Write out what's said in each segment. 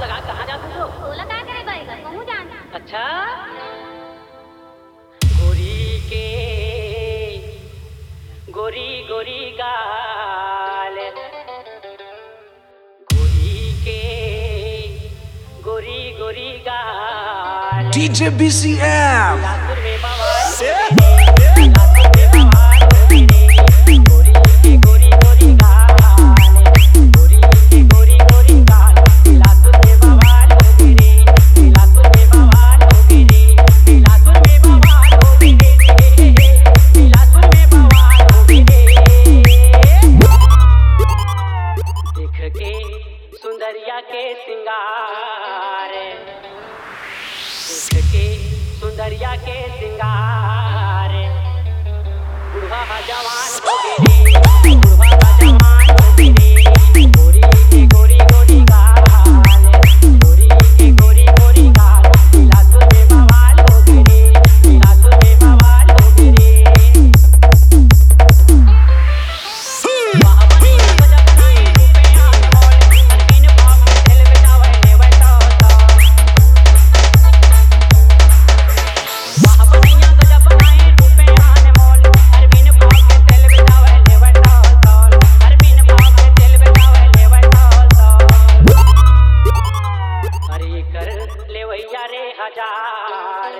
लगा कहाँ जाते हो? बोला क्या करे भाई का कहूँ जाना। अच्छा गोरी के गोरी गोरी गाल गोरी के गोरी गोरी गाल DJ BCM लातूर में बवाल लातूर में बवाल गोरी के गोरी गोरी गाल गोरी के गोरी गोरी गाल लातूर में बवाल लातूर में बवाल लातूर में बवाल लातूर में बवाल देख के सुंदरिया के सिंगार देख के सुंदरिया के सिंगार बुढ़वा जवान हो गए बुढ़वा जवान हो गए गोरी के गोरी गोरी गाल गोरी के गोरी गोरी गाल लातूर में बवाल हो गए लातूर में बवाल हो गए महाबली गजब बनाए रूपे आन मोल अरविंद बाप दिल बेटावे ने बैठा महाबलिया गजब बनाए रूपे आन मोल अरविंद बाप दिल बेटावे ने बैठा अरविंद बाप दिल बेटावे ने बैठा हरि कर ले भैया रे हजार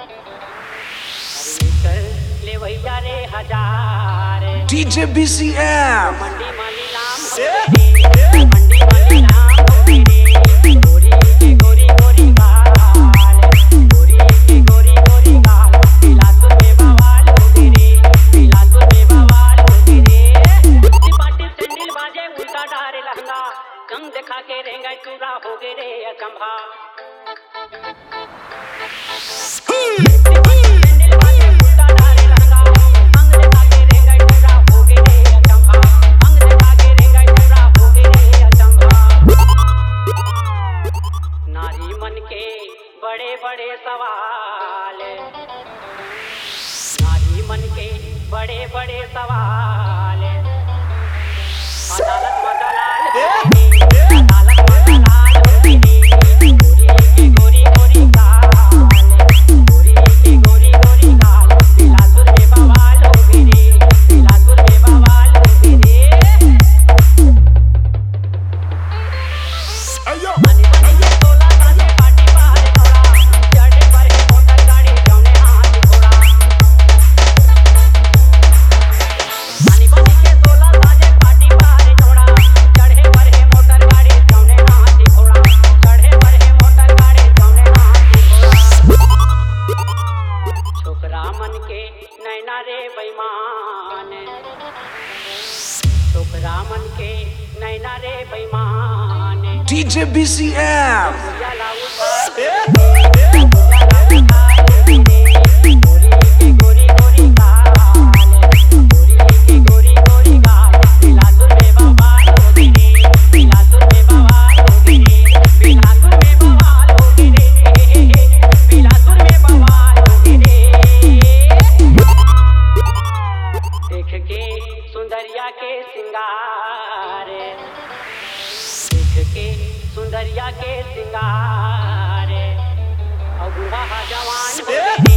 हरि कर ले भैया रे हजार DJ BCM मंडी माली नाम मंडी माली नाम गोरी के गोरी गोरी गाल गोरी के गोरी गोरी गाल लातूर में बवाल हो गिरे लातूर में बवाल हो गिरे पाटी सैंडल बाजे उल्टा डारे लहंगा कम दिखा के रहेंगे चूरा हो गे रे अकंभा सैंडल बाजे उल्टा डारे लहंगा अंग दिखा के रहेंगे चूरा हो गे रे अकंभा अंग दिखा के रहेंगे चूरा हो गे रे अकंभा नारी मन के बड़े बड़े सवाल नारी मन के बड़े बड़े सवाल अदालत में दलाल अदालत में दलाल गोरी के गोरी गोरी गाल गोरी के गोरी गोरी गाल लातूर में बवाल हो गिरे लातूर में बवाल हो गिरे मनी मनी के 16 साले पार्टी बाहर थोड़ा चढ़े पर है मोटर गाड़ी जौने हाथ घोड़ा मनी मनी के 16 साले पार्टी बाहर थोड़ा चढ़े पर है मोटर गाड़ी जौने हाथ घोड़ा चढ़े पर है मोटर गाड़ी जौने हाथ घोड़ा छोकरा मन के नैना रे बेईमान छोकरा मन के नैना रे बेईमान DJ BCM बुझा लाऊ गोरी के गोरी गोरी गाल गोरी के गोरी गोरी गाल लातूर में बवाल हो गिरे लातूर में बवाल हो गिरे लातूर में बवाल हो गिरे लातूर में बवाल हो गिरे देख के सुंदरिया के सिंगार देख के सुंदरिया के सिंगार और बुढ़ा जवान हो